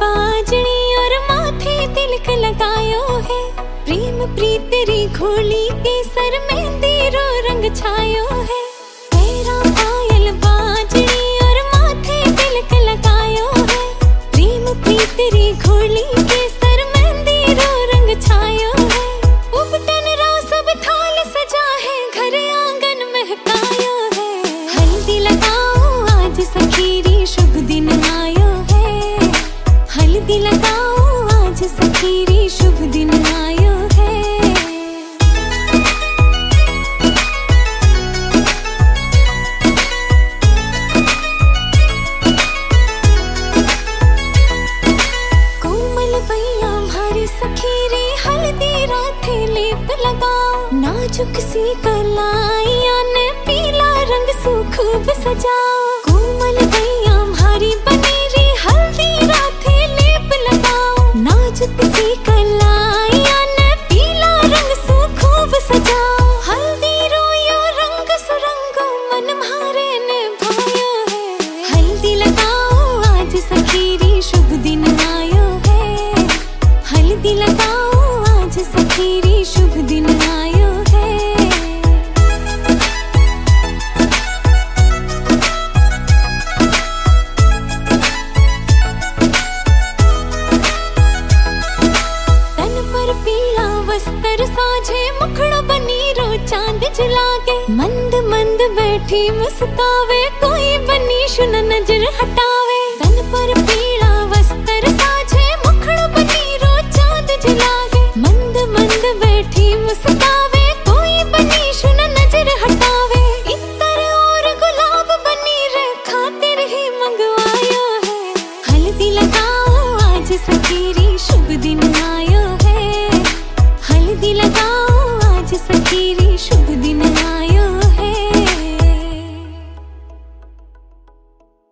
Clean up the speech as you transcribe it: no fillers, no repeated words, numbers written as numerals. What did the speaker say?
बाजनी और माथे तिलक लगायो है। प्रेम प्रीत तेरी घोली के सर मेहंदी रो रंग छायो है। पैरा पायल बाजनी और माथे तिलक लगायो है। प्रेम प्रीत तेरी घोली के सर मेहंदी रो रंग छायो है। उपटन रो सब थाल सजा है, घर आंगन महकायो है। हल्दी लगाओ आज सखीरी शुभ दिन आयो है। हल्दी लगाओ आज सखीरी शुभ दिन आयो है। कोमल भैया भारी सखीरी हल्दी राथे लेप लगाओ। नाजुक सी कलाइया ने पीला रंग सु खूब सजाओ। कोमल भैया भारी बनेरी हल्दी राथे लेप लगाओ। नाजुक सी कलाइया ने पीला रंग सु खूब सजाओ। हल्दी रोयो रंग सुरंगो मन म्हारे ने भायो है। हल्दी लगाओ आज सखीरी शुभ दिन आयो है। हल्दी लगाओ आज सखीरी शुभ दिन आयो है। तन पर पीला वस्त्र साझे मुखड़ा बनी रो चांद जलागे। मंद मंद बैठी मुस्कावे कोई बनी शुन नजर हटावे। तन पर पीला वस्त्र साझे मुखड़ा बनी रो चांद जलागे। मंद मंद बैठी मुस्कावे कोई बनी शुन नजर हटावे। इत्र और गुलाब बनी रे खातिर ही मंगवायो है। हल्दी लगाओ आज सखीरी शुभ दिन आयो है। हल्दी लगाओ